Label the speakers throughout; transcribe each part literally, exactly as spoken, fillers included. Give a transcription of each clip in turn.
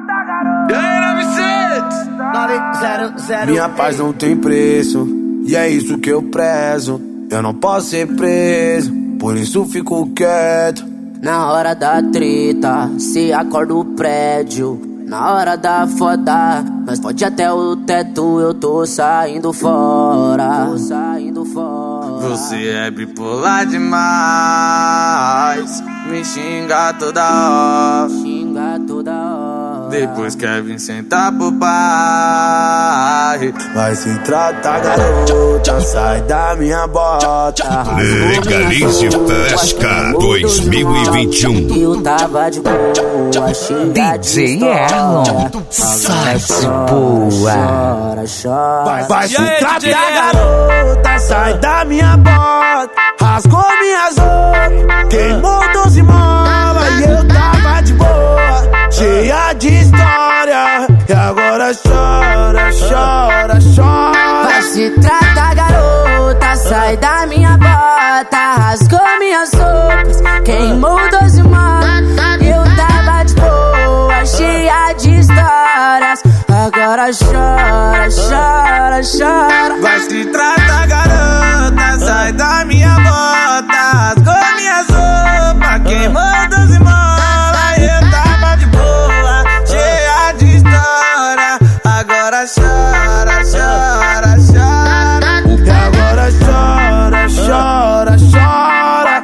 Speaker 1: Minha paz não tem preço, e é isso que eu prezo. Eu não posso ser preso, por isso fico quieto.
Speaker 2: Na hora da treta, se acorda o prédio. Na hora da foda, nós pode até o teto. Eu tô saindo fora, tô saindo fora.
Speaker 3: Você é bipolar demais, me xinga toda hora,
Speaker 2: xinga toda hora.
Speaker 3: Depois quer vir sentar pro pai.
Speaker 1: Vai se tratar, garota, sai da minha bota.
Speaker 4: Legalize Fresca dois mil e vinte e um.
Speaker 2: Eu tava de boa, xinga
Speaker 5: D J Erlon, sai de boa.
Speaker 2: Chora, chora.
Speaker 1: Vai, vai se tratar, garota, sai da minha bota. Rasgou minhas roupas, queimou doze molas. E eu tava de boa, cheia de história. E agora chora, chora, chora.
Speaker 2: Vai se tratar, garota, sai da minha bota. Rasgou minhas roupas, queimou doze molas. Eu tava de boa, cheia de histórias. Agora chora, chora, chora.
Speaker 3: Vai se tratar, garota, sai da minha bota. Rasgou minhas roupas, queimou doze molas. Eu tava de boa, cheia de história. Agora chora, chora, chora.
Speaker 1: E agora chora, chora, chora.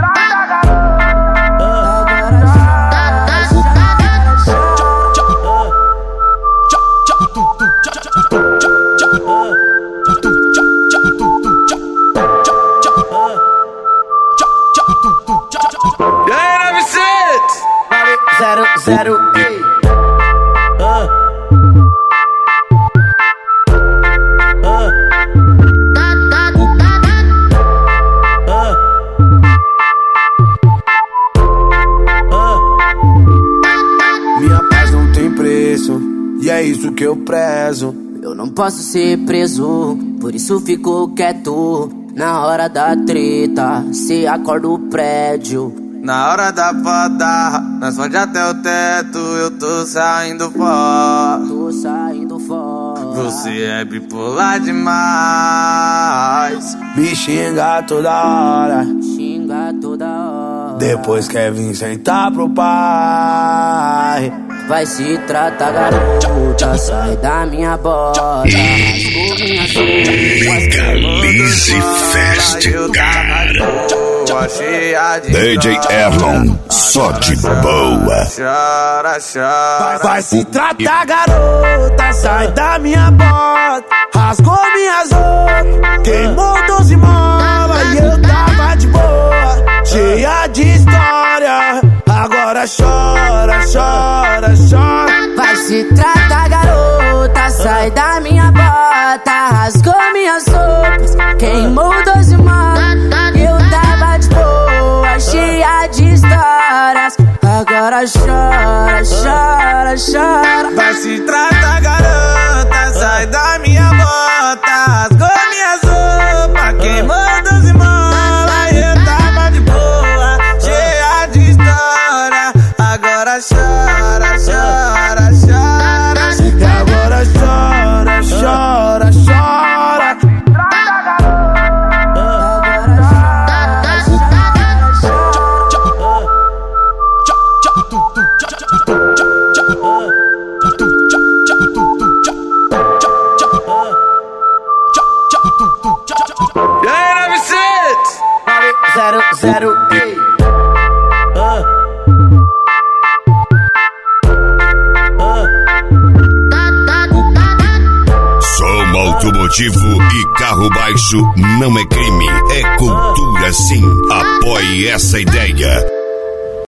Speaker 2: Zero, zero, ei.
Speaker 1: Ah. Ah. Ah. Ah. Minha paz não tem preço, e é isso que eu prezo.
Speaker 2: Eu não posso ser preso, por isso fico quieto. Na hora da treta, se acorda o prédio.
Speaker 3: Na hora da foda, nós pode até o teto. Eu tô saindo fora,
Speaker 2: tô saindo fora.
Speaker 3: Você é bipolar demais,
Speaker 1: me xinga toda hora,
Speaker 2: xinga toda hora.
Speaker 1: Depois quer vir sentar pro pai.
Speaker 2: Vai se tratar, garota, sai da minha bota.
Speaker 4: Legalize Festival. D J Erlon, só de boa.
Speaker 3: Chora, chora.
Speaker 1: Vai, vai se tratar, garota, sai da minha bota. Rasgou minhas roupas, queimou doze molas. E eu tava de boa, cheia de história. Agora chora, chora, chora.
Speaker 2: Vai se tratar, garota, sai da minha bota. Rasgou minhas roupas, queimou doze molas. Eu tava de boa, cheia de histórias. Agora chora, chora, chora.
Speaker 3: Vai se tratar, garota, sai da minha bota. Rasgou minhas roupas, queimou doze molas. Eu tava de boa, cheia de história. Agora chora, chora, chora.
Speaker 1: E agora chora, chora, chora.
Speaker 2: Zero, zero, ei.
Speaker 1: Ah. Ah.
Speaker 4: Som automotivo e carro baixo não é crime, é cultura sim. Apoie essa ideia.